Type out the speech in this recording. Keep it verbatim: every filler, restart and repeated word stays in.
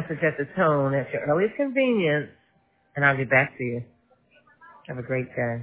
message at the tone at your earliest convenience, and I'll get back to you. Have a great day.